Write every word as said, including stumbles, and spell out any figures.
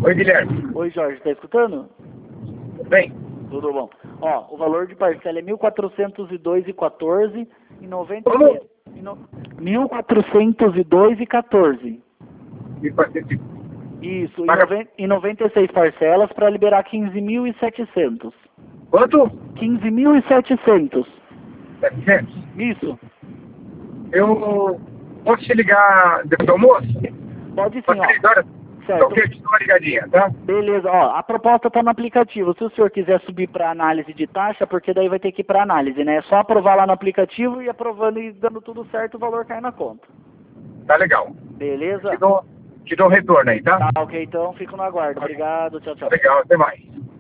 Oi, Guilherme. Oi, Jorge, tá escutando? Tudo bem? Tudo bom. Ó, o valor de parcela é mil quatrocentos e dois e quatorze e noventa Como? e no... mil quatrocentos e dois e quatorze. mil quatrocentos. Isso, Paga... e, noven... e noventa e seis parcelas para liberar quinze mil e setecentos. Quanto? quinze mil e setecentos. setecentos. Isso. Eu posso te ligar depois do almoço? Pode sim, Às ó. três horas? Certo. Ok, te dou uma ligadinha, tá? Beleza, ó, a proposta está no aplicativo. Se o senhor quiser subir para análise de taxa, porque daí vai ter que ir para análise, né? É só aprovar lá no aplicativo e aprovando e dando tudo certo, o valor cai na conta. Tá legal. Beleza? Te dou, te dou um retorno aí, tá? Tá, ok, então fico no aguardo. Obrigado, tchau, Tá tchau. legal, até mais.